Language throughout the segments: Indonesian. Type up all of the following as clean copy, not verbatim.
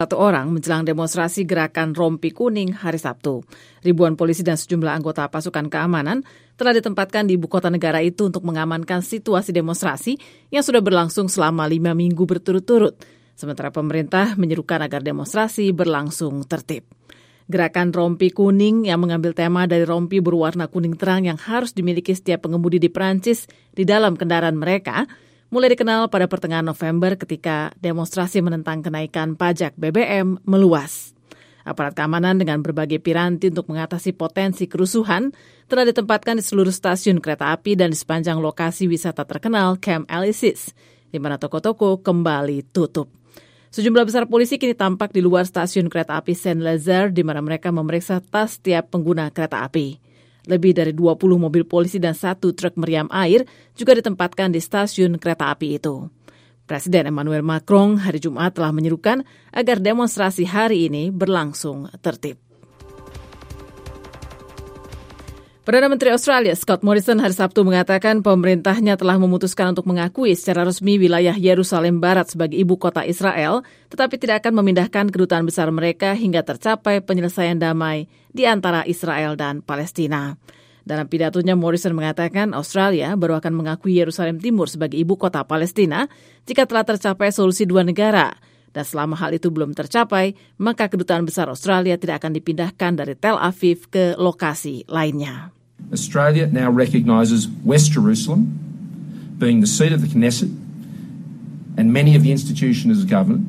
Satu orang menjelang demonstrasi gerakan Rompi Kuning hari Sabtu. Ribuan polisi dan sejumlah anggota pasukan keamanan telah ditempatkan di ibu kota negara itu untuk mengamankan situasi demonstrasi yang sudah berlangsung selama 5 minggu berturut-turut. Sementara pemerintah menyerukan agar demonstrasi berlangsung tertib. Gerakan Rompi Kuning yang mengambil tema dari rompi berwarna kuning terang yang harus dimiliki setiap pengemudi di Perancis di dalam kendaraan mereka mulai dikenal pada pertengahan November ketika demonstrasi menentang kenaikan pajak BBM meluas. Aparat keamanan dengan berbagai piranti untuk mengatasi potensi kerusuhan telah ditempatkan di seluruh stasiun kereta api dan di sepanjang lokasi wisata terkenal Camp Elysees, di mana toko-toko kembali tutup. Sejumlah besar polisi kini tampak di luar stasiun kereta api Saint-Lazare, di mana mereka memeriksa tas setiap pengguna kereta api. Lebih dari 20 mobil polisi dan 1 truk meriam air juga ditempatkan di stasiun kereta api itu. Presiden Emmanuel Macron hari Jumat telah menyerukan agar demonstrasi hari ini berlangsung tertib. Perdana Menteri Australia Scott Morrison hari Sabtu mengatakan pemerintahnya telah memutuskan untuk mengakui secara resmi wilayah Yerusalem Barat sebagai ibu kota Israel, tetapi tidak akan memindahkan kedutaan besar mereka hingga tercapai penyelesaian damai di antara Israel dan Palestina. Dalam pidatonya, Morrison mengatakan Australia baru akan mengakui Yerusalem Timur sebagai ibu kota Palestina jika telah tercapai solusi dua negara. Dan selama hal itu belum tercapai, maka kedutaan besar Australia tidak akan dipindahkan dari Tel Aviv ke lokasi lainnya. Australia now recognises West Jerusalem being the seat of the Knesset and many of the institutions of government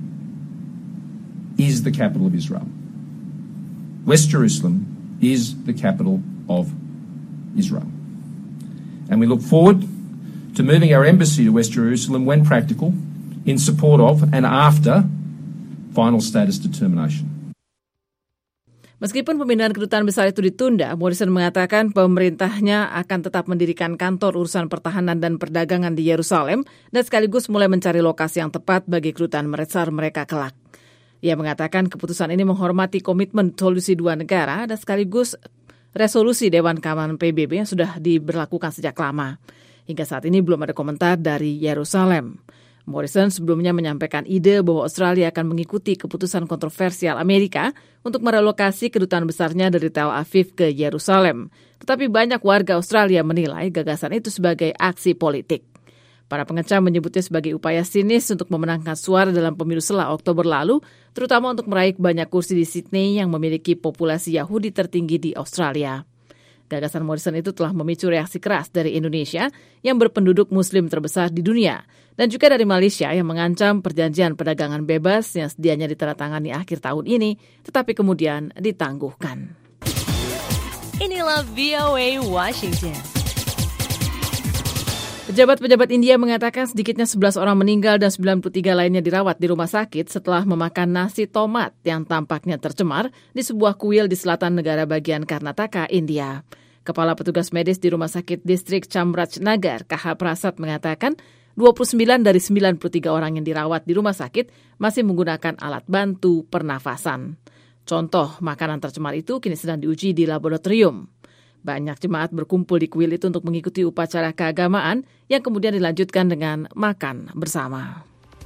is the capital of Israel. West Jerusalem is the capital of Israel. And we look forward to moving our embassy to West Jerusalem when practical, in support of and after final status determination. Meskipun pemindahan kedutaan besar itu ditunda, Morrison mengatakan pemerintahnya akan tetap mendirikan kantor urusan pertahanan dan perdagangan di Yerusalem dan sekaligus mulai mencari lokasi yang tepat bagi kedutaan besar mereka kelak. Ia mengatakan keputusan ini menghormati komitmen solusi dua negara dan sekaligus resolusi Dewan Keamanan PBB yang sudah diberlakukan sejak lama. Hingga saat ini belum ada komentar dari Yerusalem. Morrison sebelumnya menyampaikan ide bahwa Australia akan mengikuti keputusan kontroversial Amerika untuk merelokasi kedutaan besarnya dari Tel Aviv ke Yerusalem. Tetapi banyak warga Australia menilai gagasan itu sebagai aksi politik. Para pengecam menyebutnya sebagai upaya sinis untuk memenangkan suara dalam pemilu sela Oktober lalu, terutama untuk meraih banyak kursi di Sydney yang memiliki populasi Yahudi tertinggi di Australia. Gagasan Morrison itu telah memicu reaksi keras dari Indonesia yang berpenduduk Muslim terbesar di dunia dan juga dari Malaysia yang mengancam perjanjian perdagangan bebas yang sedianya ditandatangani akhir tahun ini tetapi kemudian ditangguhkan. Inilah VOA Washington. Pejabat-pejabat India mengatakan sedikitnya 11 orang meninggal dan 93 lainnya dirawat di rumah sakit setelah memakan nasi tomat yang tampaknya tercemar di sebuah kuil di selatan negara bagian Karnataka, India. Kepala petugas medis di Rumah Sakit Distrik Chamrajnagar, KH Prasad mengatakan 29 dari 93 orang yang dirawat di rumah sakit masih menggunakan alat bantu pernafasan. Contoh makanan tercemar itu kini sedang diuji di laboratorium. Banyak jemaat berkumpul di kuil itu untuk mengikuti upacara keagamaan yang kemudian dilanjutkan dengan makan bersama.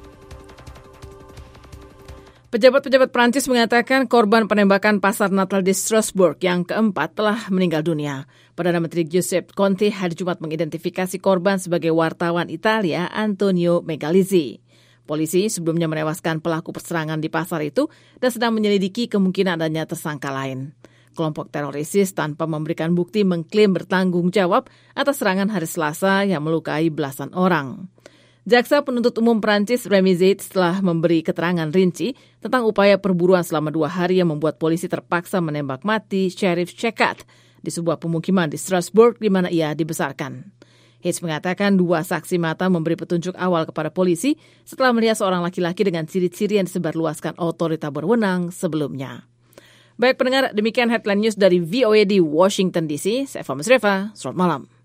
Pejabat-pejabat Prancis mengatakan korban penembakan pasar Natal di Strasbourg yang keempat telah meninggal dunia. Perdana Menteri Giuseppe Conte hari Jumat mengidentifikasi korban sebagai wartawan Italia Antonio Megalizzi. Polisi sebelumnya menewaskan pelaku perserangan di pasar itu dan sedang menyelidiki kemungkinan adanya tersangka lain. Kelompok teroris tanpa memberikan bukti mengklaim bertanggung jawab atas serangan hari Selasa yang melukai belasan orang. Jaksa penuntut umum Prancis Rémy Zaid telah memberi keterangan rinci tentang upaya perburuan selama 2 hari yang membuat polisi terpaksa menembak mati Sheriff Cekat di sebuah pemukiman di Strasbourg di mana ia dibesarkan. Hayes mengatakan 2 saksi mata memberi petunjuk awal kepada polisi setelah melihat seorang laki-laki dengan ciri-ciri yang disebarluaskan otorita berwenang sebelumnya. Baik pendengar, demikian headline news dari VOA di Washington DC. Saya Fahmi Sreva, selamat malam.